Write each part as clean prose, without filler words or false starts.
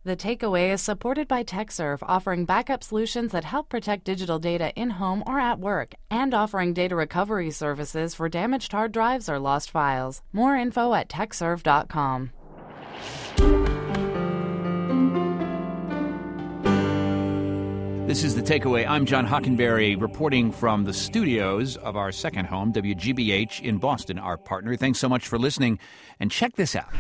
The Takeaway is supported by TechServe, offering backup solutions that help protect digital data in-home or at work, and offering data recovery services for damaged hard drives or lost files. More info at techserve.com. This is The Takeaway. I'm John Hockenberry, reporting from the studios of our second home, WGBH in Boston, our partner. Thanks so much for listening. And check this out.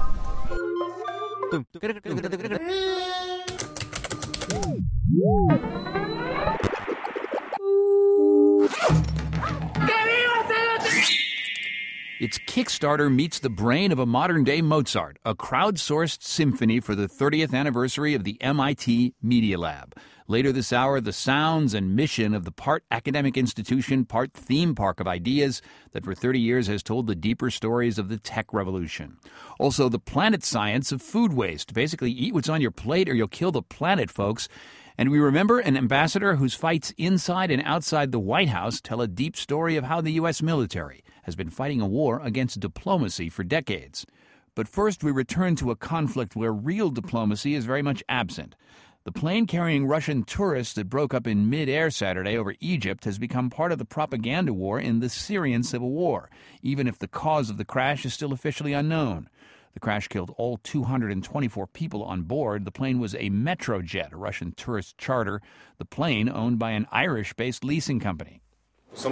It's Kickstarter meets the brain of a modern-day Mozart, a crowdsourced symphony for the 30th anniversary of the MIT Media Lab. Later this hour, the sounds and mission of the part academic institution, part theme park of ideas that for 30 years has told the deeper stories of the tech revolution. Also, the planet science of food waste. Basically, eat what's on your plate or you'll kill the planet, folks. And we remember an ambassador whose fights inside and outside the White House tell a deep story of how the U.S. military has been fighting a war against diplomacy for decades. But first, we return to a conflict where real diplomacy is very much absent. The plane carrying Russian tourists that broke up in mid-air Saturday over Egypt has become part of the propaganda war in the Syrian civil war, even if the cause of the crash is still officially unknown. The crash killed all 224 people on board. The plane was a Metrojet, a Russian tourist charter. The plane owned by an Irish-based leasing company. The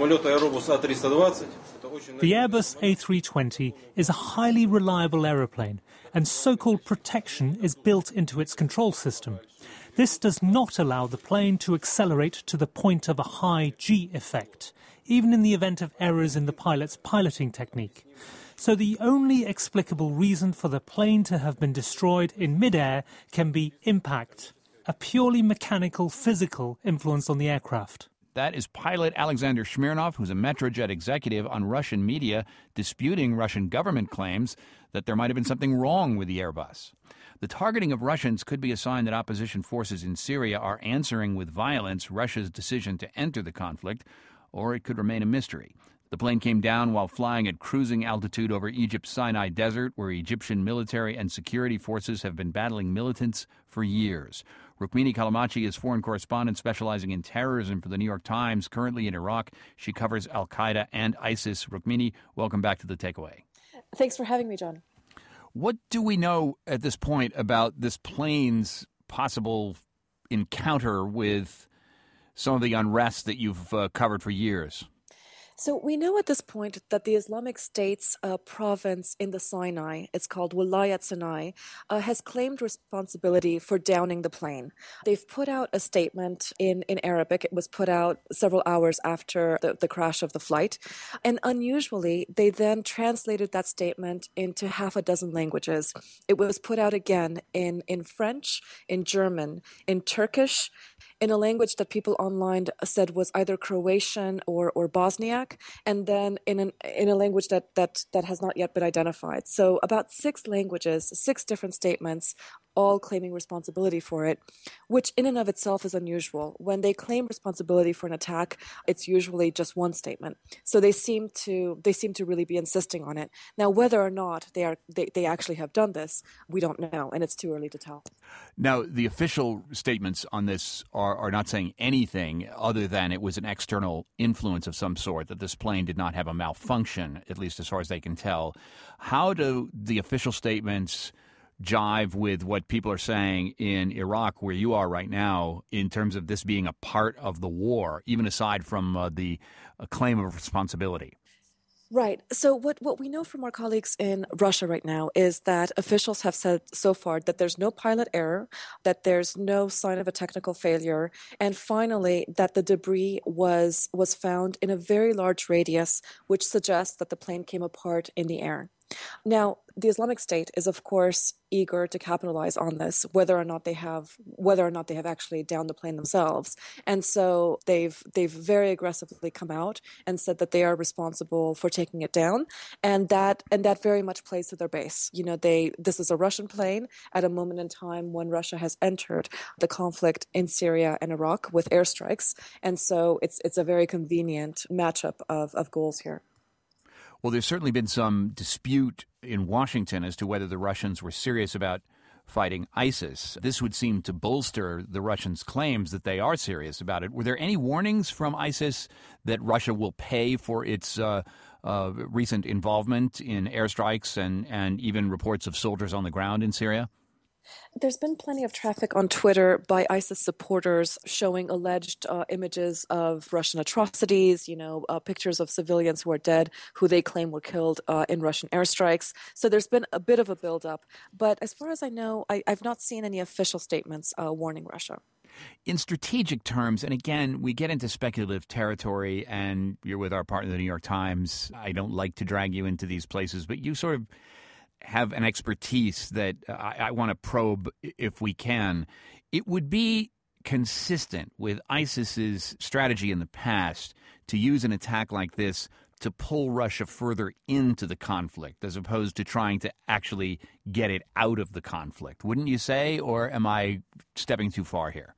Airbus A320 is a highly reliable aeroplane, and so-called protection is built into its control system. This does not allow the plane to accelerate to the point of a high G effect, even in the event of errors in the pilot's piloting technique. So the only explicable reason for the plane to have been destroyed in mid-air can be impact, a purely mechanical, physical influence on the aircraft. That is pilot Alexander Smirnov, who's a Metrojet executive, on Russian media, disputing Russian government claims that there might have been something wrong with the Airbus. The targeting of Russians could be a sign that opposition forces in Syria are answering with violence Russia's decision to enter the conflict, or it could remain a mystery. The plane came down while flying at cruising altitude over Egypt's Sinai Desert, where Egyptian military and security forces have been battling militants for years. Rukmini Callimachi is foreign correspondent specializing in terrorism for the New York Times, currently in Iraq. She covers al-Qaeda and ISIS. Rukmini, welcome back to The Takeaway. Thanks for having me, John. What do we know at this point about this plane's possible encounter with some of the unrest that you've covered for years? So we know at this point that the Islamic State's province in the Sinai, it's called Wilayat Sinai, has claimed responsibility for downing the plane. They've put out a statement in Arabic. It was put out several hours after the crash of the flight. And unusually, they then translated that statement into half a dozen languages. It was put out again in French, in German, in Turkish, in a language that people online said was either Croatian or Bosniak, and then in a language that has not yet been identified. So about 6 languages, 6 different statements, all claiming responsibility for it, which in and of itself is unusual. When they claim responsibility for an attack, it's usually just one statement. So they seem to really be insisting on it. Now, whether or not they actually have done this, we don't know, and it's too early to tell. Now, the official statements on this are not saying anything other than it was an external influence of some sort, that this plane did not have a malfunction, at least as far as they can tell. How do the official statements jive with what people are saying in Iraq, where you are right now, in terms of this being a part of the war, even aside from the claim of responsibility? Right. So what we know from our colleagues in Russia right now is that officials have said so far that there's no pilot error, that there's no sign of a technical failure, and finally that the debris was found in a very large radius, which suggests that the plane came apart in the air. Now, the Islamic State is, of course, eager to capitalize on this, whether or not they have actually downed the plane themselves. And so they've very aggressively come out and said that they are responsible for taking it down, and that very much plays to their base. You know, this is a Russian plane at a moment in time when Russia has entered the conflict in Syria and Iraq with airstrikes, and so it's a very convenient matchup of goals here. Well, there's certainly been some dispute in Washington as to whether the Russians were serious about fighting ISIS. This would seem to bolster the Russians' claims that they are serious about it. Were there any warnings from ISIS that Russia will pay for its recent involvement in airstrikes and even reports of soldiers on the ground in Syria? There's been plenty of traffic on Twitter by ISIS supporters showing alleged images of Russian atrocities, pictures of civilians who are dead, who they claim were killed in Russian airstrikes. So there's been a bit of a buildup. But as far as I know, I've not seen any official statements warning Russia. In strategic terms, and again, we get into speculative territory, and you're with our partner, the New York Times. I don't like to drag you into these places, but you sort of have an expertise that I want to probe if we can. It would be consistent with ISIS's strategy in the past to use an attack like this to pull Russia further into the conflict as opposed to trying to actually get it out of the conflict. Wouldn't you say, or am I stepping too far here?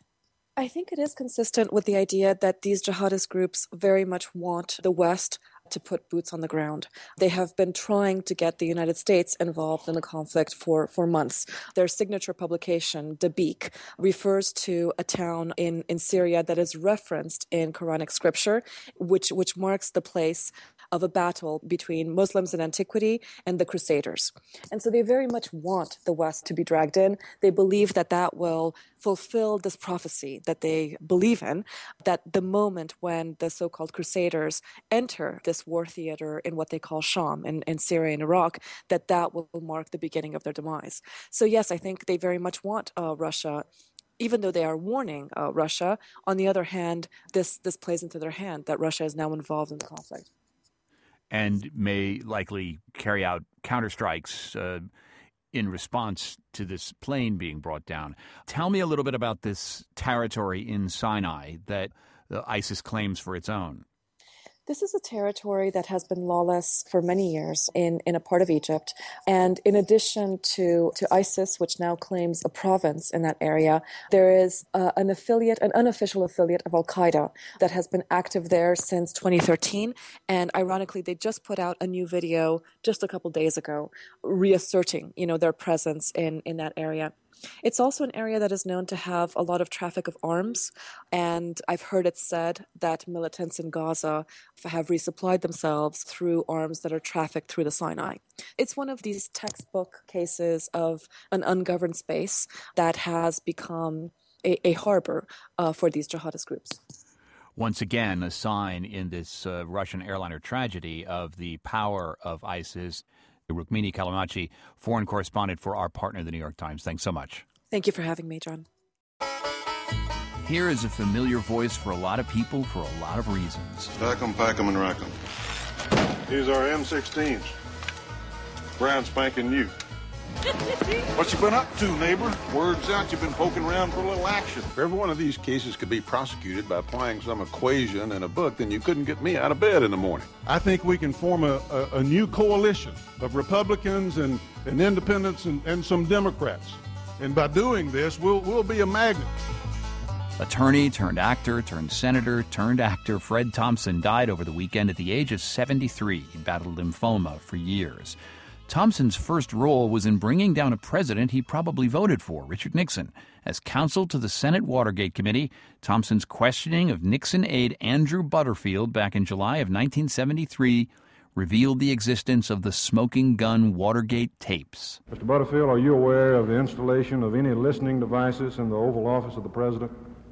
I think it is consistent with the idea that these jihadist groups very much want the West to put boots on the ground. They have been trying to get the United States involved in the conflict for months. Their signature publication, Dabiq, refers to a town in Syria that is referenced in Quranic scripture, which marks the place of a battle between Muslims in antiquity and the Crusaders. And so they very much want the West to be dragged in. They believe that that will fulfill this prophecy that they believe in, that the moment when the so-called Crusaders enter this war theater in what they call Sham in Syria and Iraq, that will mark the beginning of their demise. So yes, I think they very much want Russia, even though they are warning Russia. On the other hand, this plays into their hand that Russia is now involved in the conflict. And may likely carry out counterstrikes in response to this plane being brought down. Tell me a little bit about this territory in Sinai that ISIS claims for its own. This is a territory that has been lawless for many years in a part of Egypt. And in addition to ISIS, which now claims a province in that area, there is an unofficial affiliate of Al-Qaeda that has been active there since 2013. And ironically, they just put out a new video just a couple days ago, reasserting, their presence in that area. It's also an area that is known to have a lot of traffic of arms, and I've heard it said that militants in Gaza have resupplied themselves through arms that are trafficked through the Sinai. It's one of these textbook cases of an ungoverned space that has become a harbor for these jihadist groups. Once again, a sign in this Russian airliner tragedy of the power of ISIS. Rukmini Callimachi, foreign correspondent for our partner, the New York Times. Thanks so much. Thank you for having me, John. Here is a familiar voice for a lot of people for a lot of reasons. Stack 'em, pack 'em, and rack 'em. These are M16s. Brand spanking new. What you been up to, neighbor? Word's out you've been poking around for a little action. If every one of these cases could be prosecuted by applying some equation in a book, then you couldn't get me out of bed in the morning. I think we can form a new coalition of Republicans and independents and some Democrats. And by doing this, we'll be a magnet. Attorney turned actor turned senator turned actor Fred Thompson died over the weekend at the age of 73. He battled lymphoma for years. Thompson's first role was in bringing down a president he probably voted for, Richard Nixon. As counsel to the Senate Watergate Committee, Thompson's questioning of Nixon aide Andrew Butterfield back in July of 1973 revealed the existence of the smoking gun Watergate tapes. Mr. Butterfield, are you aware of the installation of any listening devices in the Oval Office of the President?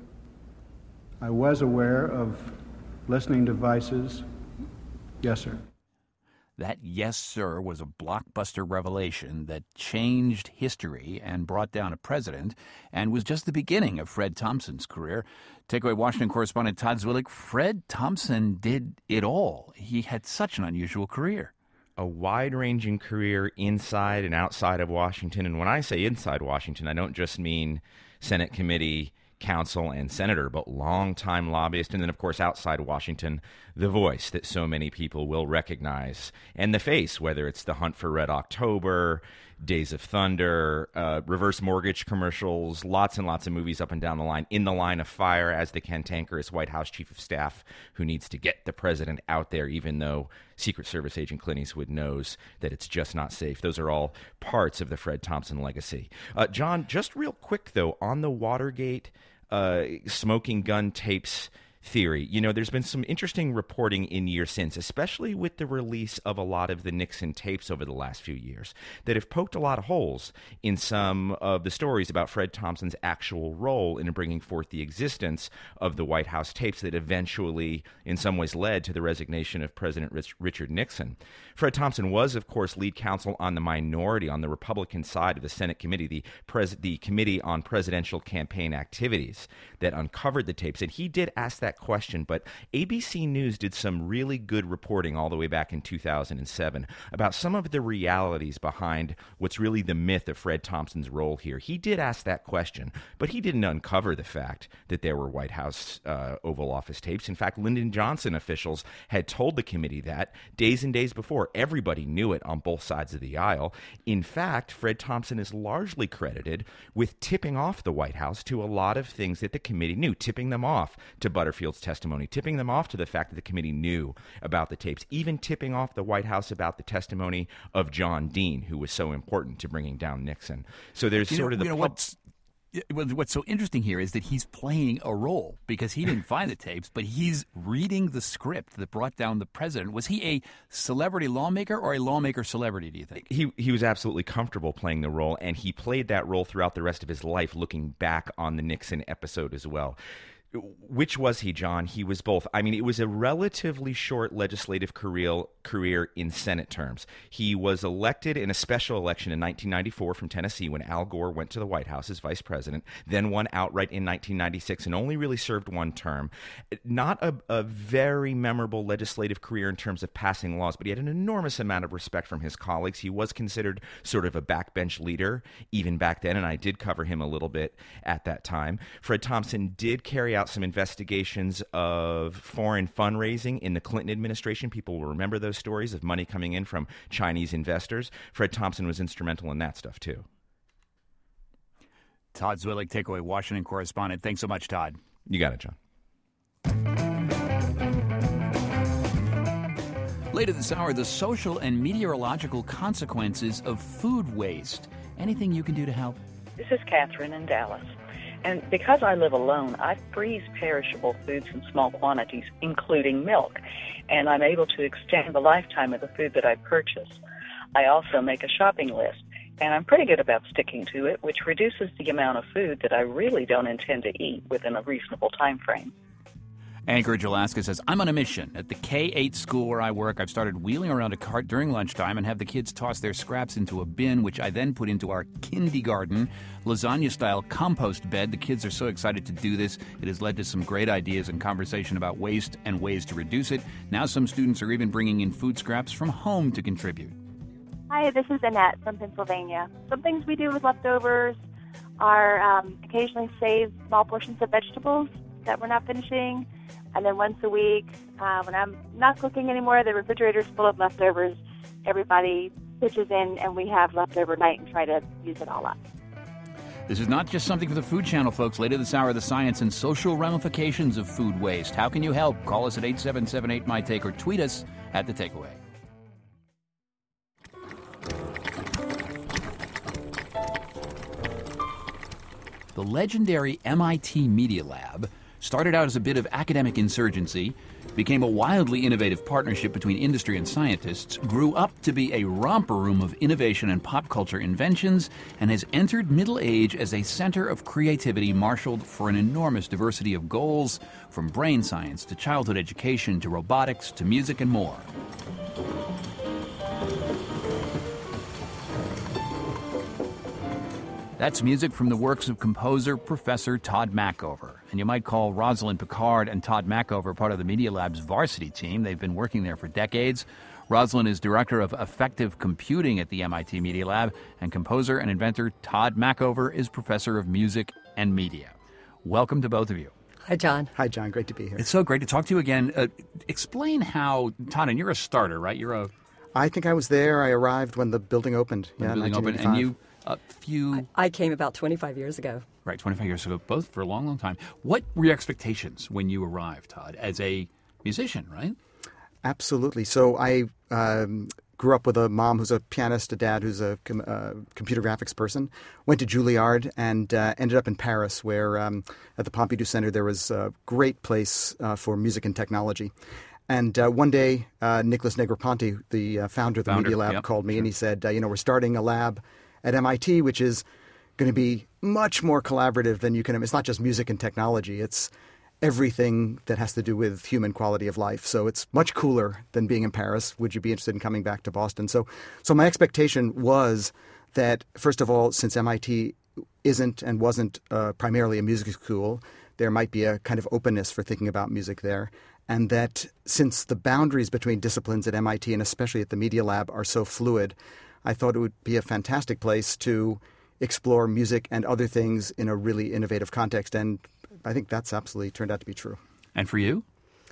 I was aware of listening devices. Yes, sir. That yes, sir, was a blockbuster revelation that changed history and brought down a president and was just the beginning of Fred Thompson's career. Takeaway Washington correspondent Todd Zwillich. Fred Thompson did it all. He had such an unusual career. A wide-ranging career inside and outside of Washington. And when I say inside Washington, I don't just mean Senate committee, counsel, and senator, but longtime lobbyist, and then, of course, outside Washington, the voice that so many people will recognize, and the face, whether it's the Hunt for Red October, Days of Thunder, reverse mortgage commercials, lots and lots of movies up and down the line. In the Line of Fire as the cantankerous White House chief of staff who needs to get the president out there, even though Secret Service agent Clint Eastwood knows that it's just not safe. Those are all parts of the Fred Thompson legacy. John, just real quick, though, on the Watergate smoking gun tapes theory. There's been some interesting reporting in years since, especially with the release of a lot of the Nixon tapes over the last few years, that have poked a lot of holes in some of the stories about Fred Thompson's actual role in bringing forth the existence of the White House tapes that eventually, in some ways, led to the resignation of President Richard Nixon. Fred Thompson was, of course, lead counsel on the minority, on the Republican side of the Senate committee, the Committee on Presidential Campaign Activities, that uncovered the tapes. And he did ask that question, but ABC News did some really good reporting all the way back in 2007 about some of the realities behind what's really the myth of Fred Thompson's role here. He did ask that question, but he didn't uncover the fact that there were White House Oval Office tapes. In fact, Lyndon Johnson officials had told the committee that days and days before. Everybody knew it on both sides of the aisle. In fact, Fred Thompson is largely credited with tipping off the White House to a lot of things that the committee knew, tipping them off to Butterfield's testimony, tipping them off to the fact that the committee knew about the tapes, even tipping off the White House about the testimony of John Dean, who was so important to bringing down Nixon. So there's what's so interesting here is that he's playing a role because he didn't find the tapes, but he's reading the script that brought down the president. Was he a celebrity lawmaker or a lawmaker celebrity, do you think? He was absolutely comfortable playing the role, and he played that role throughout the rest of his life, looking back on the Nixon episode as well. Which was he, John? He was both. I mean, it was a relatively short legislative career in Senate terms. He was elected in a special election in 1994 from Tennessee when Al Gore went to the White House as vice president, then won outright in 1996 and only really served one term. Not a very memorable legislative career in terms of passing laws, but he had an enormous amount of respect from his colleagues. He was considered sort of a backbench leader even back then, and I did cover him a little bit at that time. Fred Thompson did carry out some investigations of foreign fundraising in the Clinton administration. People will remember those stories of money coming in from Chinese investors. Fred Thompson was instrumental in that stuff, too. Todd Zwillig, Takeaway Washington correspondent. Thanks so much, Todd. You got it, John. Later this hour, the social and meteorological consequences of food waste. Anything you can do to help? This is Catherine in Dallas. And because I live alone, I freeze perishable foods in small quantities, including milk, and I'm able to extend the lifetime of the food that I purchase. I also make a shopping list, and I'm pretty good about sticking to it, which reduces the amount of food that I really don't intend to eat within a reasonable time frame. Anchorage, Alaska says, I'm on a mission. At the K-8 school where I work, I've started wheeling around a cart during lunchtime and have the kids toss their scraps into a bin, which I then put into our kindergarten lasagna-style compost bed. The kids are so excited to do this. It has led to some great ideas and conversation about waste and ways to reduce it. Now some students are even bringing in food scraps from home to contribute. Hi, this is Annette from Pennsylvania. Some things we do with leftovers are occasionally save small portions of vegetables that we're not finishing. And then once a week, when I'm not cooking anymore, the refrigerator's full of leftovers. Everybody pitches in, and we have leftover night and try to use it all up. This is not just something for the Food Channel, folks. Later this hour, the science and social ramifications of food waste. How can you help? Call us at 877-8MY-TAKE or tweet us at The Takeaway. The legendary MIT Media Lab started out as a bit of academic insurgency, became a wildly innovative partnership between industry and scientists, grew up to be a romper room of innovation and pop culture inventions, and has entered middle age as a center of creativity marshaled for an enormous diversity of goals, from brain science to childhood education to robotics to music and more. That's music from the works of composer Professor Todd Machover. And you might call Rosalind Picard and Todd Machover part of the Media Lab's varsity team. They've been working there for decades. Rosalind is director of effective computing at the MIT Media Lab, and composer and inventor Todd Machover is professor of music and media. Welcome to both of you. Hi, John. Hi, John. Great to be here. It's so great to talk to you again. Explain how, Todd, and you're a starter, right? I think I was there. I arrived when the building opened. When the building opened, and you, I came about 25 years ago. Right, 25 years ago, both for a long, long time. What were your expectations when you arrived, Todd, as a musician, right? Absolutely. So I grew up with a mom who's a pianist, a dad who's a computer graphics person, went to Juilliard, and ended up in Paris, where at the Pompidou Center there was a great place for music and technology. And one day, Nicholas Negroponte, the founder of the Media Lab, called me and he said, we're starting a lab at MIT, which is going to be much more collaborative than you can. It's not just music and technology. It's everything that has to do with human quality of life. So it's much cooler than being in Paris. Would you be interested in coming back to Boston? So my expectation was that, first of all, since MIT isn't and wasn't primarily a music school, there might be a kind of openness for thinking about music there. And that since the boundaries between disciplines at MIT and especially at the Media Lab are so fluid, I thought it would be a fantastic place to explore music and other things in a really innovative context. And I think that's absolutely turned out to be true. And for you?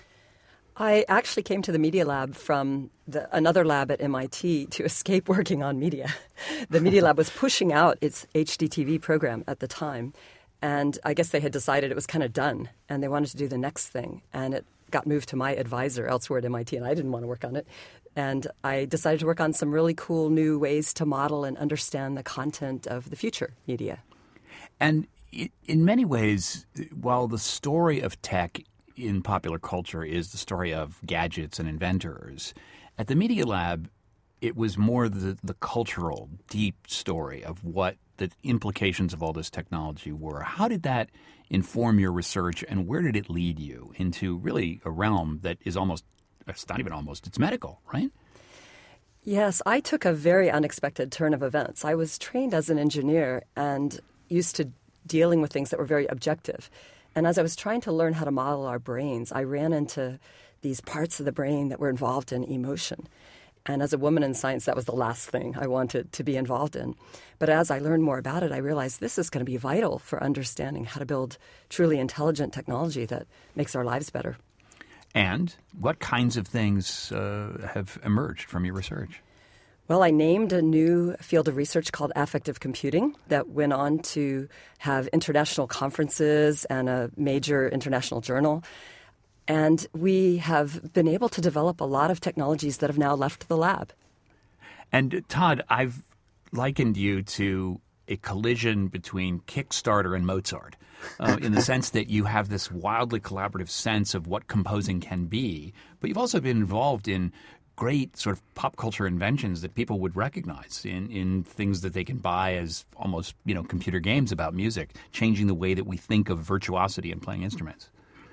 I actually came to the Media Lab from another lab at MIT to escape working on media. The Media Lab was pushing out its HDTV program at the time. And I guess they had decided it was kind of done and they wanted to do the next thing. And it got moved to my advisor elsewhere at MIT, and I didn't want to work on it. And I decided to work on some really cool new ways to model and understand the content of the future media. And in many ways, while the story of tech in popular culture is the story of gadgets and inventors, at the Media Lab, it was more the cultural, deep story of what the implications of all this technology were. How did that inform your research, and where did it lead you into really a realm that is almost, it's not even almost, it's medical, right? Yes, I took a very unexpected turn of events. I was trained as an engineer and used to dealing with things that were very objective. And as I was trying to learn how to model our brains, I ran into these parts of the brain that were involved in emotion. And as a woman in science, that was the last thing I wanted to be involved in. But as I learned more about it, I realized this is going to be vital for understanding how to build truly intelligent technology that makes our lives better. And what kinds of things have emerged from your research? Well, I named a new field of research called affective computing that went on to have international conferences and a major international journal. And we have been able to develop a lot of technologies that have now left the lab. And Todd, I've likened you to a collision between Kickstarter and Mozart in the sense that you have this wildly collaborative sense of what composing can be, but you've also been involved in great sort of pop culture inventions that people would recognize in things that they can buy as almost, computer games about music, changing the way that we think of virtuosity in playing instruments.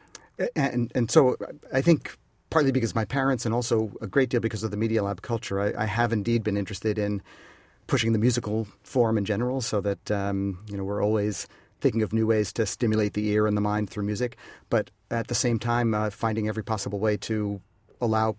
And so I think partly because my parents and also a great deal because of the Media Lab culture, I have indeed been interested in pushing the musical form in general so that, we're always thinking of new ways to stimulate the ear and the mind through music, but at the same time finding every possible way to allow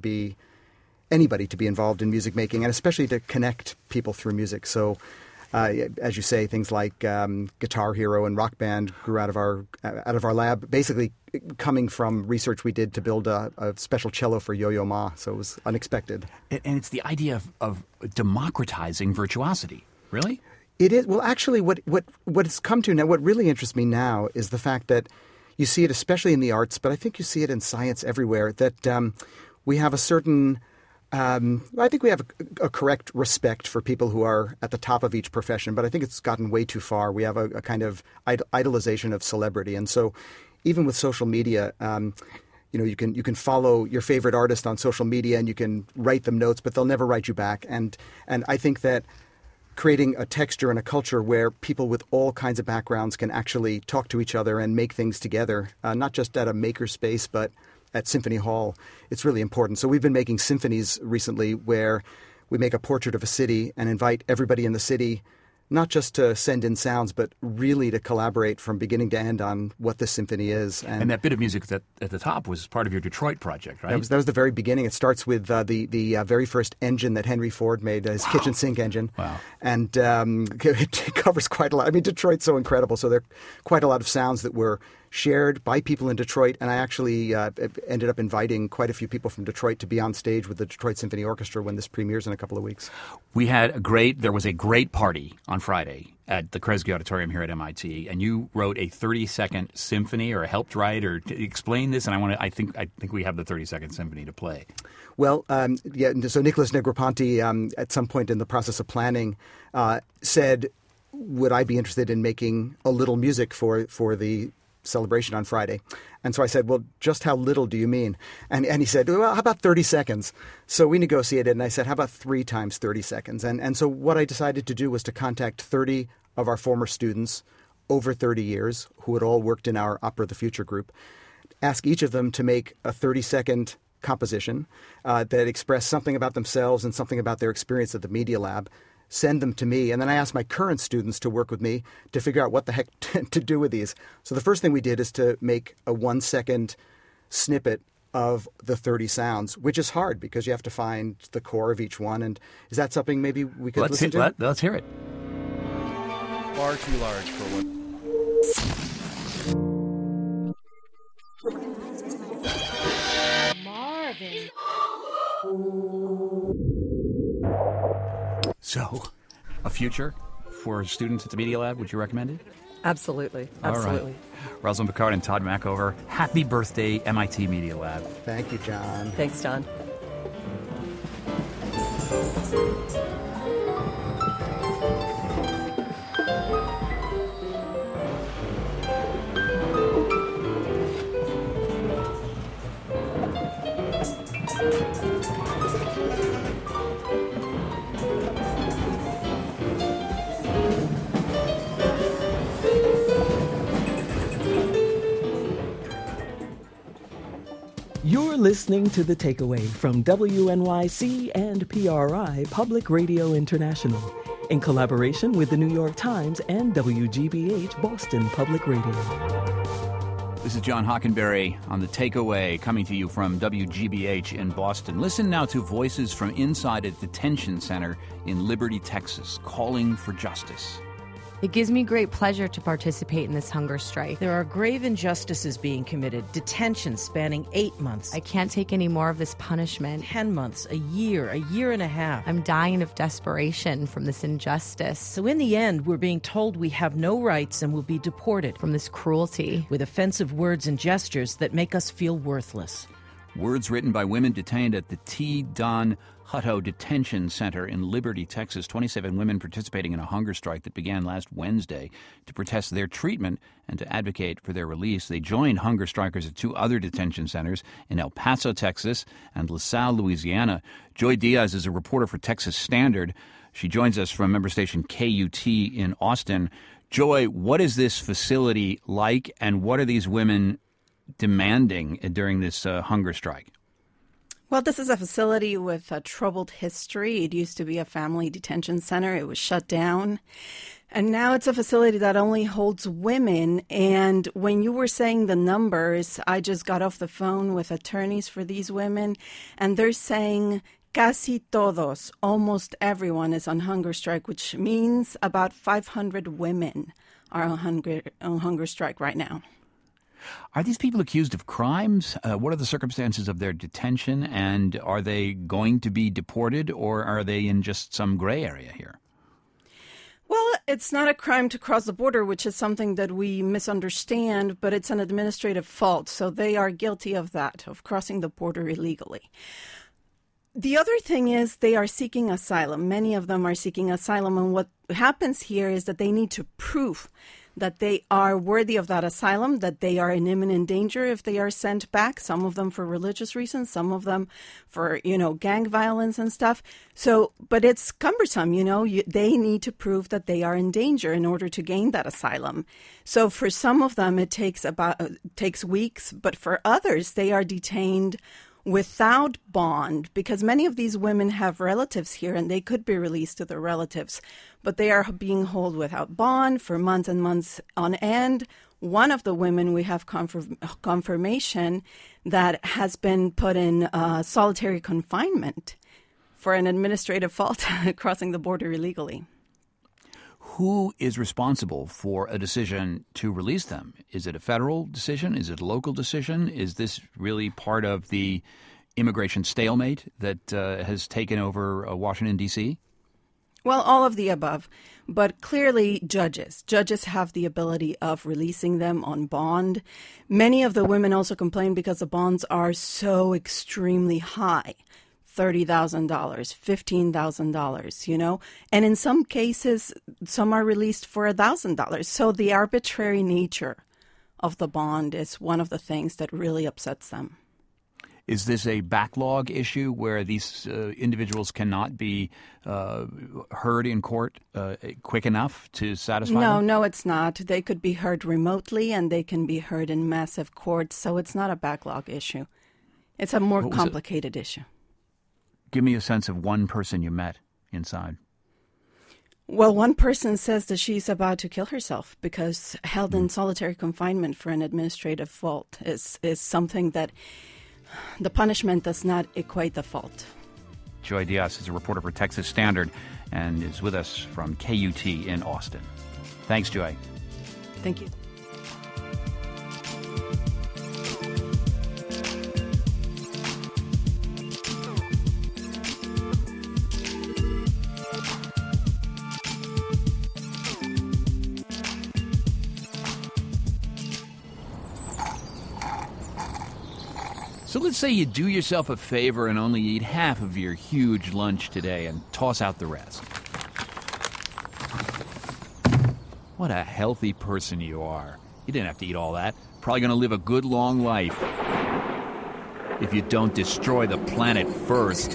anybody to be involved in music making and especially to connect people through music. So as you say, things like Guitar Hero and Rock Band grew out of our lab, basically coming from research we did to build a special cello for Yo-Yo Ma. So it was unexpected. And it's the idea of democratizing virtuosity, really? It is. Well, actually, what it's come to now, what really interests me now is the fact that you see it especially in the arts, but I think you see it in science everywhere, that we have a certain I think we have a correct respect for people who are at the top of each profession, but I think it's gotten way too far. We have a kind of idolization of celebrity. And so even with social media, you can follow your favorite artist on social media and you can write them notes, but they'll never write you back. And I think that creating a texture and a culture where people with all kinds of backgrounds can actually talk to each other and make things together, not just at a makerspace, but at Symphony Hall, it's really important. So we've been making symphonies recently where we make a portrait of a city and invite everybody in the city not just to send in sounds, but really to collaborate from beginning to end on what this symphony is. And that bit of music that at the top was part of your Detroit project, right? That was the very beginning. It starts with the very first engine that Henry Ford made, his kitchen sink engine. Wow. And it covers quite a lot. I mean, Detroit's so incredible, so there are quite a lot of sounds that were shared by people in Detroit, and I actually ended up inviting quite a few people from Detroit to be on stage with the Detroit Symphony Orchestra when this premieres in a couple of weeks. There was a great party on Friday at the Kresge Auditorium here at MIT, and you wrote a 30-second symphony, or helped write, or explain this. And I think we have the 30-second symphony to play. Well, so Nicholas Negroponte, at some point in the process of planning, said, would I be interested in making a little music for the celebration on Friday? And so I said, well, just how little do you mean? And he said, well, how about 30 seconds? So we negotiated, and I said, how about 3 times 30 seconds? And so what I decided to do was to contact 30 of our former students over 30 years who had all worked in our Opera of the Future group, ask each of them to make a 30-second composition that expressed something about themselves and something about their experience at the Media Lab, send them to me, and then I asked my current students to work with me to figure out what the heck to do with these. So the first thing we did is to make a 1-second snippet of the 30 sounds, which is hard because you have to find the core of each one. And is that something maybe we could listen to? Let's hear it. Far too large for what? Marvin. So, a future for students at the Media Lab, would you recommend it? Absolutely. All right. Rosalind Picard and Todd Mackover, happy birthday, MIT Media Lab. Thank you, John. Thanks, John. You're listening to The Takeaway from WNYC and PRI Public Radio International in collaboration with the New York Times and WGBH Boston Public Radio. This is John Hockenberry on The Takeaway, coming to you from WGBH in Boston. Listen now to voices from inside a detention center in Liberty, Texas, calling for justice. It gives me great pleasure to participate in this hunger strike. There are grave injustices being committed, detention spanning 8 months. I can't take any more of this punishment. 10 months, a year and a half. I'm dying of desperation from this injustice. So in the end, we're being told we have no rights and will be deported. From this cruelty. With offensive words and gestures that make us feel worthless. Words written by women detained at the T. Don Hutto Detention Center in Liberty, Texas. 27 women participating in a hunger strike that began last Wednesday to protest their treatment and to advocate for their release. They joined hunger strikers at 2 other detention centers in El Paso, Texas, and LaSalle, Louisiana. Joy Diaz is a reporter for Texas Standard. She joins us from member station KUT in Austin. Joy, what is this facility like, and what are these women demanding during this hunger strike? Well, this is a facility with a troubled history. It used to be a family detention center. It was shut down. And now it's a facility that only holds women. And when you were saying the numbers, I just got off the phone with attorneys for these women, and they're saying casi todos, almost everyone, is on hunger strike, which means about 500 women are on hunger strike right now. Are these people accused of crimes? What are the circumstances of their detention? And are they going to be deported, or are they in just some gray area here? Well, it's not a crime to cross the border, which is something that we misunderstand, but it's an administrative fault. So they are guilty of that, of crossing the border illegally. The other thing is they are seeking asylum. Many of them are seeking asylum. And what happens here is that they need to prove that they are worthy of that asylum, that they are in imminent danger if they are sent back, some of them for religious reasons, some of them for, gang violence and stuff. So, but it's cumbersome, they need to prove that they are in danger in order to gain that asylum. So for some of them, it takes weeks, but for others, they are detained without bond, because many of these women have relatives here and they could be released to their relatives, but they are being held without bond for months and months on end. One of the women, we have confirmation that has been put in solitary confinement for an administrative fault crossing the border illegally. who is responsible for a decision to release them? Is it a federal decision? Is it a local decision? Is this really part of the immigration stalemate that has taken over Washington, D.C.? Well, all of the above. But clearly, judges have the ability of releasing them on bond. Many of the women also complain because the bonds are so extremely high. $30,000, $15,000, you know? And in some cases, some are released for $1,000. So the arbitrary nature of the bond is one of the things that really upsets them. Is this a backlog issue where these individuals cannot be heard in court quick enough to satisfy them? No, it's not. They could be heard remotely, and they can be heard in massive courts, so it's not a backlog issue. It's a more complicated issue. Give me a sense of one person you met inside. Well, one person says that she's about to kill herself because held in solitary confinement for an administrative fault is something that the punishment does not equate the fault. Joy Diaz is a reporter for Texas Standard and is with us from KUT in Austin. Thanks, Joy. Thank you. So let's say you do yourself a favor and only eat half of your huge lunch today and toss out the rest. What a healthy person you are. You didn't have to eat all that. Probably going to live a good long life. If you don't destroy the planet first.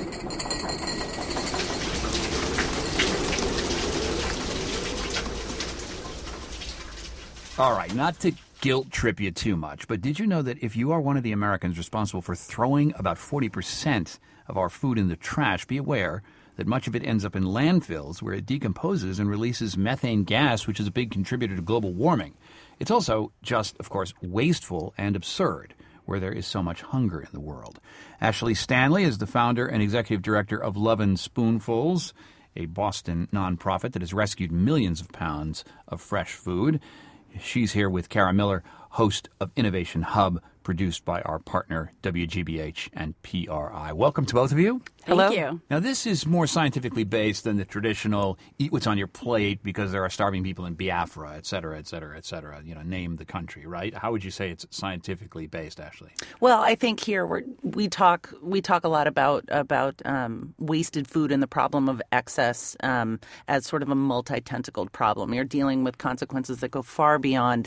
All right, not to guilt trip you too much, but did you know that if you are one of the Americans responsible for throwing about 40% of our food in the trash, be aware that much of it ends up in landfills where it decomposes and releases methane gas, which is a big contributor to global warming. It's also just, of course, wasteful and absurd where there is so much hunger in the world. Ashley Stanley is the founder and executive director of Lovin' Spoonfuls, a Boston nonprofit that has rescued millions of pounds of fresh food. She's here with Kara Miller, host of Innovation Hub, produced by our partner WGBH and PRI. Welcome to both of you. Hello. Thank you. Now, this is more scientifically based than the traditional eat what's on your plate because there are starving people in Biafra, et cetera, et cetera, et cetera. You know, name the country, right? How would you say it's scientifically based, Ashley? Well, I think here we talk a lot about wasted food and the problem of excess as sort of a multi-tentacled problem. You're dealing with consequences that go far beyond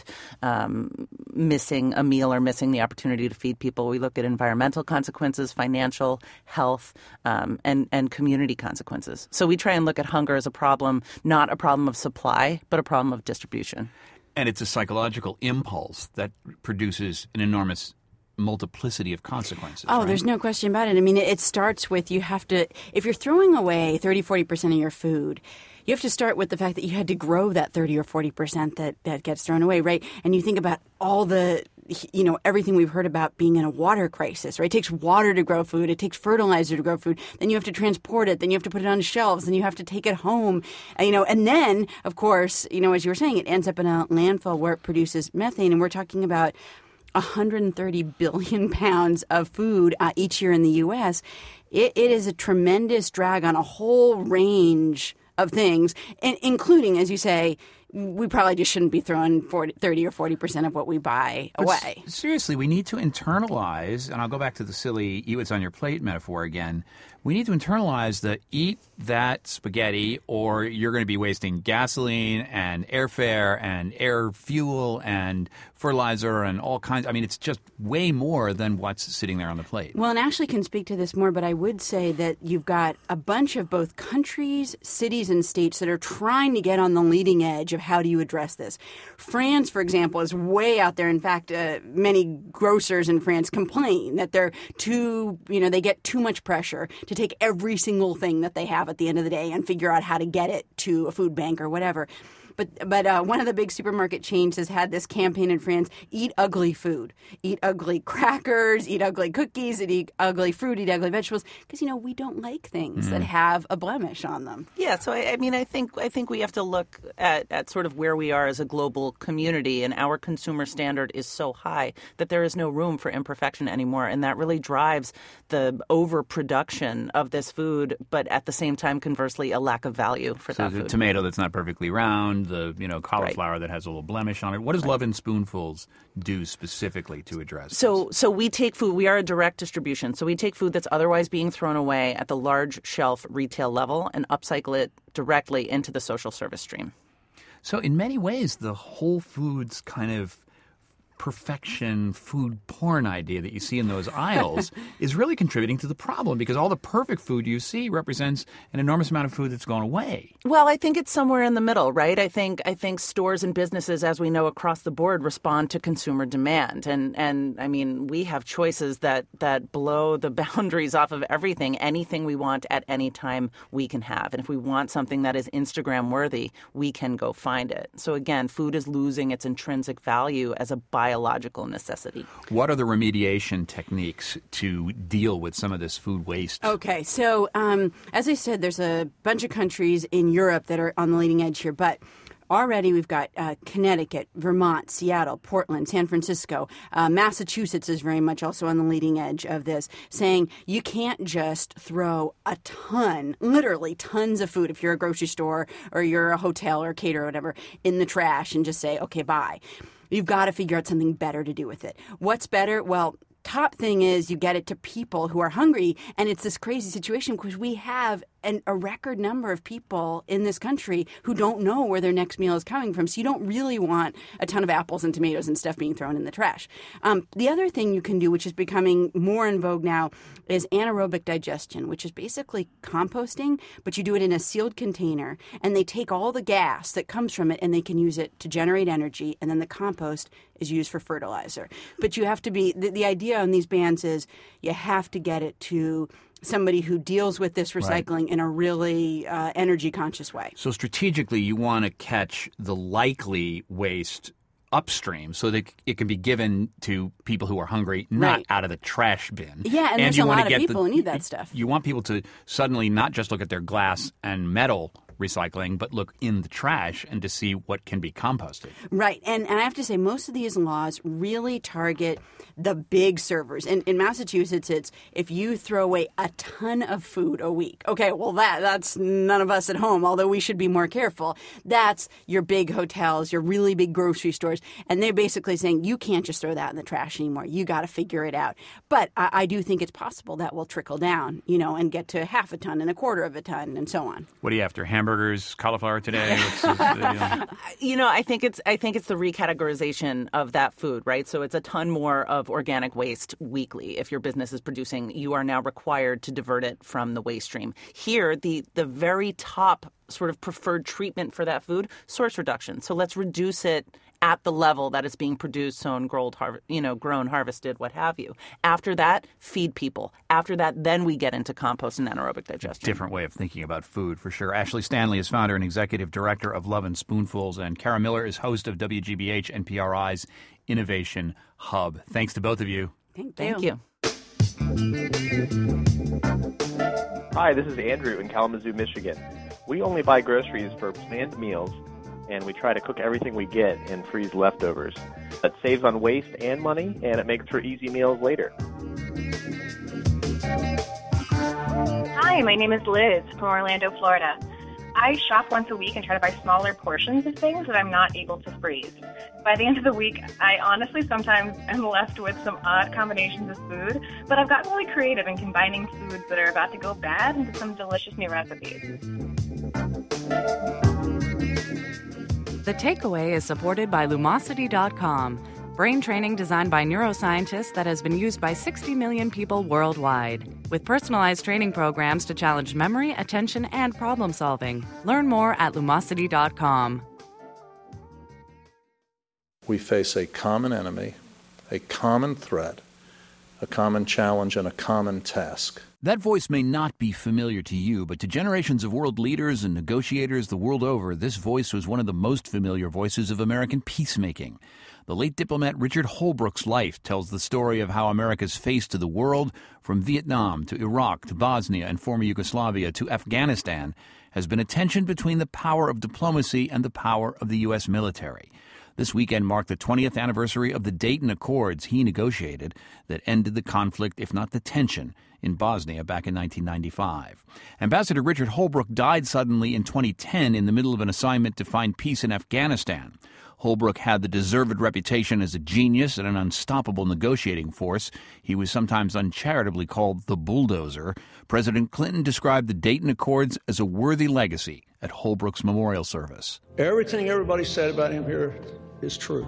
missing a meal or missing the opportunity to feed people. We look at environmental consequences, financial, health, and community consequences. So we try and look at hunger as a problem, not a problem of supply, but a problem of distribution. And it's a psychological impulse that produces an enormous multiplicity of consequences. Oh, right? There's no question about it. I mean, it starts with you have to, if you're throwing away 30-40% of your food, you have to start with the fact that you had to grow that 30 or 40% that gets thrown away, right? And you think about all the, everything we've heard about being in a water crisis, right? It takes water to grow food. It takes fertilizer to grow food. Then you have to transport it. Then you have to put it on shelves. Then you have to take it home, and then, of course, as you were saying, it ends up in a landfill where it produces methane. And we're talking about 130 billion pounds of food each year in the U.S. It is a tremendous drag on a whole range of things, and including, as you say, we probably just shouldn't be throwing 30 or 40% of what we buy away. Seriously, we need to internalize, and I'll go back to the silly eat what's on your plate metaphor again. We need to internalize the eat that spaghetti or you're going to be wasting gasoline and airfare and air fuel and fertilizer and all kinds. I mean, it's just way more than what's sitting there on the plate. Well, and Ashley can speak to this more, but I would say that you've got a bunch of both countries, cities, and states that are trying to get on the leading edge of how do you address this. France, for example, is way out there. In fact, many grocers in France complain that they're they get too much pressure to take every single thing that they have at the end of the day and figure out how to get it to a food bank or whatever. But one of the big supermarket chains has had this campaign in France: eat ugly food, eat ugly crackers, eat ugly cookies, and eat ugly fruit, eat ugly vegetables, because we don't like things that have a blemish on them. Yeah, so I think we have to look at sort of where we are as a global community, and our consumer standard is so high that there is no room for imperfection anymore, and that really drives the overproduction of this food, but at the same time, conversely, a lack of value for that food. The tomato that's not perfectly round, the cauliflower that has a little blemish on it. What does Lovin' Spoonfuls do specifically to address this? So we take food. We are a direct distribution. So we take food that's otherwise being thrown away at the large shelf retail level and upcycle it directly into the social service stream. So in many ways, the Whole Foods kind of perfection food porn idea that you see in those aisles is really contributing to the problem, because all the perfect food you see represents an enormous amount of food that's gone away. Well, I think it's somewhere in the middle, right? I think stores and businesses, as we know across the board, respond to consumer demand. And I mean, we have choices that blow the boundaries off of everything. Anything we want at any time we can have. And if we want something that is Instagram worthy, we can go find it. So again, food is losing its intrinsic value as a biological necessity. What are the remediation techniques to deal with some of this food waste? Okay, so as I said, there's a bunch of countries in Europe that are on the leading edge here, but already we've got Connecticut, Vermont, Seattle, Portland, San Francisco. Massachusetts is very much also on the leading edge of this, saying you can't just throw a ton, literally tons of food if you're a grocery store or you're a hotel or a caterer or whatever, in the trash and just say, okay, bye. You've got to figure out something better to do with it. What's better? Well, top thing is you get it to people who are hungry, and it's this crazy situation because we have a record number of people in this country who don't know where their next meal is coming from. So you don't really want a ton of apples and tomatoes and stuff being thrown in the trash. The other thing you can do, which is becoming more in vogue now, is anaerobic digestion, which is basically composting, but you do it in a sealed container, and they take all the gas that comes from it and they can use it to generate energy, and then the compost is used for fertilizer. But you have to be, the idea on these bans is you have to get it to somebody who deals with this recycling in a really energy-conscious way. So strategically, you want to catch the likely waste upstream so that it can be given to people who are hungry, not out of the trash bin. Yeah, and there's a lot of people who need that stuff. You want people to suddenly not just look at their glass and metal recycling, but look in the trash and to see what can be composted. Right. And I have to say, most of these laws really target the big servers. In Massachusetts, it's if you throw away a ton of food a week. Okay, well, that's none of us at home, although we should be more careful. That's your big hotels, your really big grocery stores. And they're basically saying, you can't just throw that in the trash anymore. You got to figure it out. But I do think it's possible that will trickle down, and get to half a ton and a quarter of a ton and so on. What are you after? Hamburgers, cauliflower today? I think it's the recategorization of that food, right? So it's a ton more of organic waste weekly. If your business is producing, you are now required to divert it from the waste stream. Here, the very top sort of preferred treatment for that food, source reduction. So let's reduce it at the level that it's being produced, sown, grown, harvested, what have you. After that, feed people. After that, then we get into compost and anaerobic digestion. Different way of thinking about food, for sure. Ashley Stanley is founder and executive director of Lovin' Spoonfuls, and Kara Miller is host of WGBH and PRI's Innovation Hub. Thanks to both of you. Thank you. Hi, this is Andrew in Kalamazoo, Michigan. We only buy groceries for planned meals, and we try to cook everything we get and freeze leftovers. That saves on waste and money, and it makes for easy meals later. Hi, my name is Liz from Orlando, Florida. I shop once a week and try to buy smaller portions of things that I'm not able to freeze. By the end of the week, I honestly sometimes am left with some odd combinations of food, but I've gotten really creative in combining foods that are about to go bad into some delicious new recipes. The Takeaway is supported by Lumosity.com, brain training designed by neuroscientists that has been used by 60 million people worldwide. With personalized training programs to challenge memory, attention, and problem solving. Learn more at Lumosity.com. We face a common enemy, a common threat, a common challenge, and a common task. That voice may not be familiar to you, but to generations of world leaders and negotiators the world over, this voice was one of the most familiar voices of American peacemaking. The late diplomat Richard Holbrooke's life tells the story of how America's face to the world, from Vietnam to Iraq to Bosnia and former Yugoslavia to Afghanistan, has been a tension between the power of diplomacy and the power of the U.S. military. This weekend marked the 20th anniversary of the Dayton Accords he negotiated that ended the conflict, if not the tension, in Bosnia back in 1995. Ambassador Richard Holbrooke died suddenly in 2010 in the middle of an assignment to find peace in Afghanistan. Holbrooke had the deserved reputation as a genius and an unstoppable negotiating force. He was sometimes uncharitably called the bulldozer. President Clinton described the Dayton Accords as a worthy legacy at Holbrooke's memorial service. Everything everybody said about him here is true.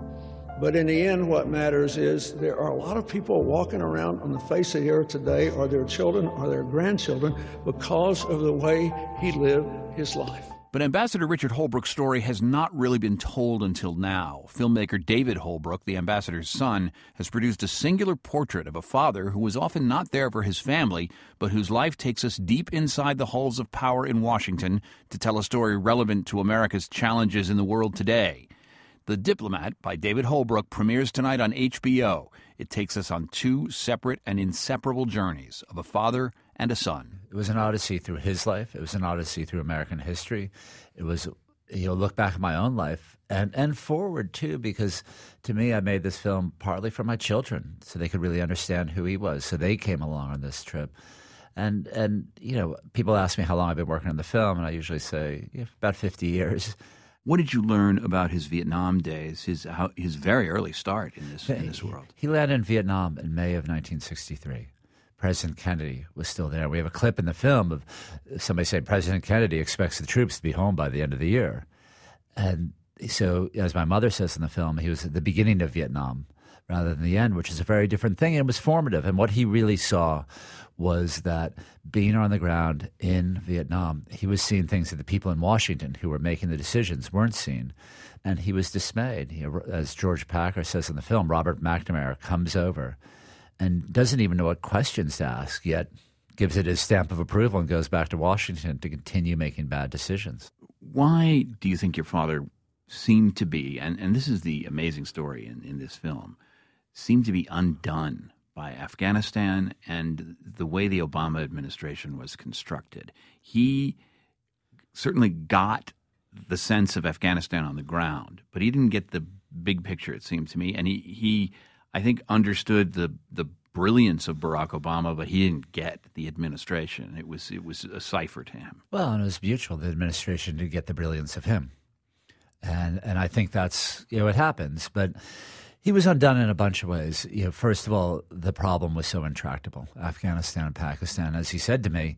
But in the end, what matters is there are a lot of people walking around on the face of the earth today, or their children or their grandchildren, because of the way he lived his life. But Ambassador Richard Holbrooke's story has not really been told until now. Filmmaker David Holbrooke, the ambassador's son, has produced a singular portrait of a father who was often not there for his family, but whose life takes us deep inside the halls of power in Washington to tell a story relevant to America's challenges in the world today. The Diplomat by David Holbrooke premieres tonight on HBO. It takes us on two separate and inseparable journeys of a father and a son. It was an odyssey through his life. It was an odyssey through American history. It was, look back at my own life and forward, too, because to me, I made this film partly for my children so they could really understand who he was. So they came along on this trip. And people ask me how long I've been working on the film, and I usually say about 50 years. What did you learn about his Vietnam days, his very early start in this world? He landed in Vietnam in May of 1963. President Kennedy was still there. We have a clip in the film of somebody saying President Kennedy expects the troops to be home by the end of the year. And so, as my mother says in the film, he was at the beginning of Vietnam rather than the end, which is a very different thing. And it was formative. And what he really saw was that being on the ground in Vietnam, he was seeing things that the people in Washington who were making the decisions weren't seeing. And he was dismayed. As George Packer says in the film, Robert McNamara comes over and doesn't even know what questions to ask, yet gives it his stamp of approval and goes back to Washington to continue making bad decisions. Why do you think your father seemed to be, and this is the amazing story in this film, seemed to be undone by Afghanistan and the way the Obama administration was constructed? He certainly got the sense of Afghanistan on the ground, but he didn't get the big picture, it seemed to me, and he I think, understood the brilliance of Barack Obama, but he didn't get the administration. It was a cipher to him. Well, and it was mutual. The administration didn't get the brilliance of him. And I think that's, it happens. But he was undone in a bunch of ways. First of all, the problem was so intractable. Afghanistan and Pakistan, as he said to me,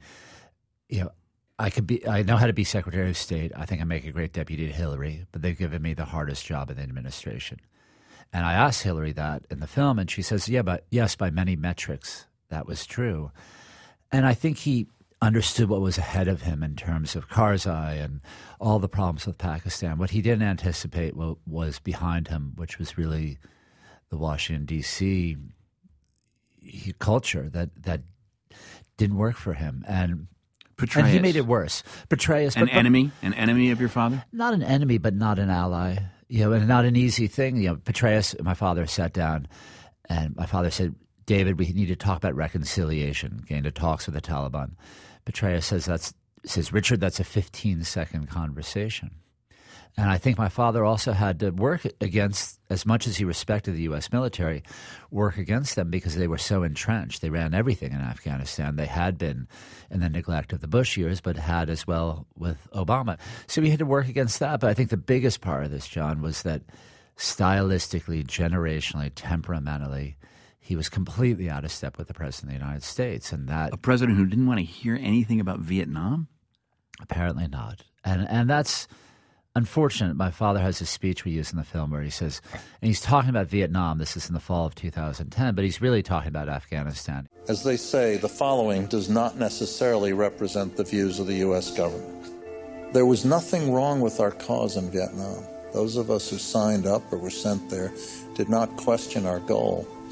I know how to be Secretary of State. I think I make a great deputy to Hillary, but they've given me the hardest job in the administration. And I asked Hillary that in the film, and she says, yes, by many metrics, that was true. And I think he understood what was ahead of him in terms of Karzai and all the problems with Pakistan. What he didn't anticipate was behind him, which was really the Washington, D.C. culture that didn't work for him. And he made it worse. Petraeus. An enemy of your father? Not an enemy, but not an ally. And not an easy thing. Petraeus, my father, sat down, and my father said, David, we need to talk about reconciliation, getting to talks with the Taliban. Petraeus says, Richard, that's a 15-second conversation. And I think my father also had to work against, as much as he respected the U.S. military, work against them because they were so entrenched. They ran everything in Afghanistan. They had been in the neglect of the Bush years, but had as well with Obama. So we had to work against that. But I think the biggest part of this, John, was that stylistically, generationally, temperamentally, he was completely out of step with the President of the United States. And that a president who didn't want to hear anything about Vietnam? Apparently not. And that's unfortunate. My father has a speech we use in the film where he says, and he's talking about Vietnam, this is in the fall of 2010, but he's really talking about Afghanistan. As they say, the following does not necessarily represent the views of the U.S. government. There was nothing wrong with our cause in Vietnam. Those of us who signed up or were sent there did not question our goal.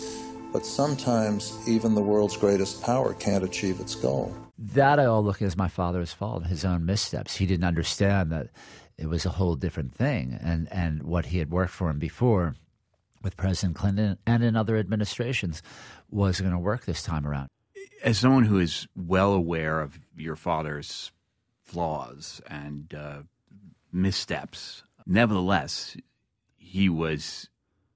But sometimes even the world's greatest power can't achieve its goal. That I all look at as my father's fault, his own missteps. He didn't understand that it was a whole different thing, and what he had worked for him before with President Clinton and in other administrations wasn't going to work this time around. As someone who is well aware of your father's flaws and missteps, nevertheless, he was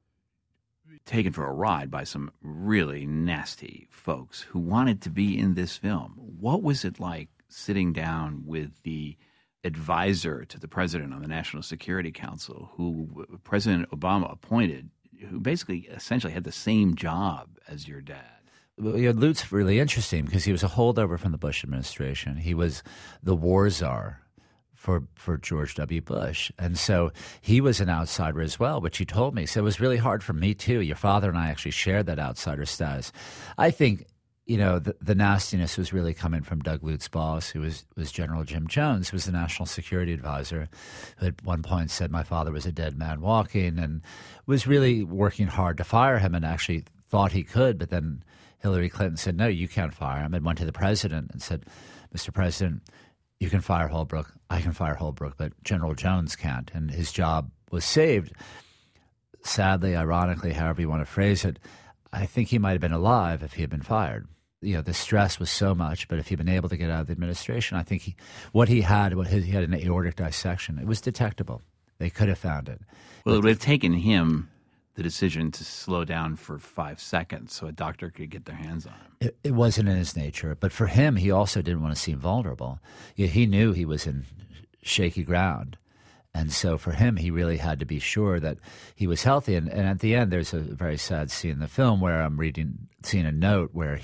taken for a ride by some really nasty folks who wanted to be in this film. What was it like sitting down with the advisor to the president on the National Security Council, who President Obama appointed, who basically essentially had the same job as your dad? Lute's really interesting because he was a holdover from the Bush administration. He was the war czar for George W. Bush. And so he was an outsider as well, which he told me. So it was really hard for me, too. Your father and I actually shared that outsider status. I think, the nastiness was really coming from Doug Lute's boss, who was General Jim Jones, who was the National Security Advisor, who at one point said my father was a dead man walking and was really working hard to fire him and actually thought he could. But then Hillary Clinton said, no, you can't fire him, and went to the president and said, Mr. President, you can fire Holbrooke, I can fire Holbrooke, but General Jones can't. And his job was saved. Sadly, ironically, however you want to phrase it, I think he might have been alive if he had been fired. The stress was so much, but if he'd been able to get out of the administration, I think he had an aortic dissection. It was detectable. They could have found it. Well, it would have taken him the decision to slow down for 5 seconds so a doctor could get their hands on him. It wasn't in his nature. But for him, he also didn't want to seem vulnerable. He knew he was in shaky ground. And so for him, he really had to be sure that he was healthy. And at the end, there's a very sad scene in the film where I'm seeing a note where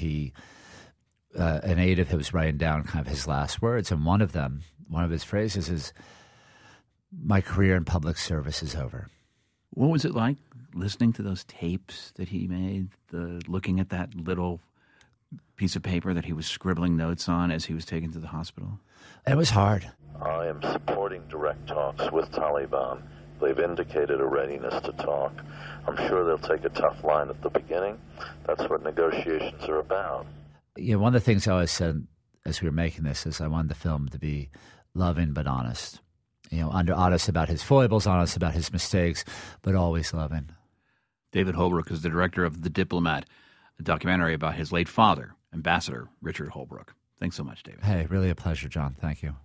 an aide of his was writing down kind of his last words. And one of his phrases is, "My career in public service is over." What was it like listening to those tapes that he made, looking at that little piece of paper that he was scribbling notes on as he was taken to the hospital? It was hard. I am supporting direct talks with Taliban. They've indicated a readiness to talk. I'm sure they'll take a tough line at the beginning. That's what negotiations are about. One of the things I always said as we were making this is I wanted the film to be loving but honest. Honest about his foibles, honest about his mistakes, but always loving. David Holbrooke is the director of The Diplomat, a documentary about his late father, Ambassador Richard Holbrooke. Thanks so much, David. Hey, really a pleasure, John. Thank you.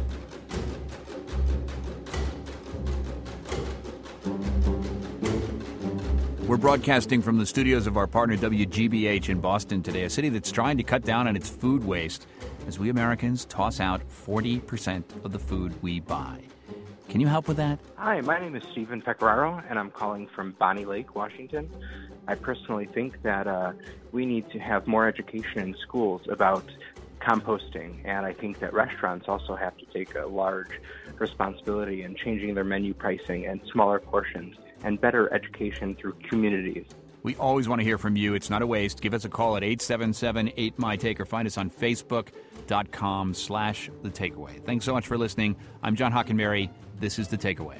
We're broadcasting from the studios of our partner WGBH in Boston today, a city that's trying to cut down on its food waste as we Americans toss out 40% of the food we buy. Can you help with that? Hi, my name is Stephen Pecoraro, and I'm calling from Bonnie Lake, Washington. I personally think that we need to have more education in schools about composting, and I think that restaurants also have to take a large responsibility in changing their menu pricing and smaller portions and better education through communities. We always want to hear from you. It's not a waste. Give us a call at 877-8MY-TAKE or find us on Facebook.com/The Takeaway. Thanks so much for listening. I'm John Hockenberry. This is The Takeaway.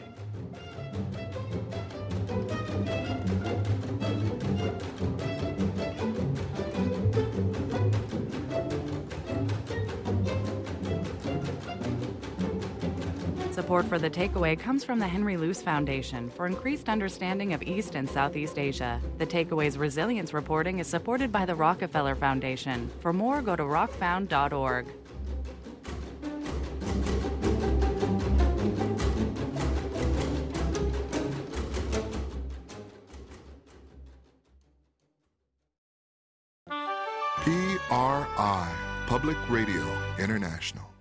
Support for The Takeaway comes from the Henry Luce Foundation for increased understanding of East and Southeast Asia. The Takeaway's resilience reporting is supported by the Rockefeller Foundation. For more, go to rockfound.org. PRI, Public Radio International.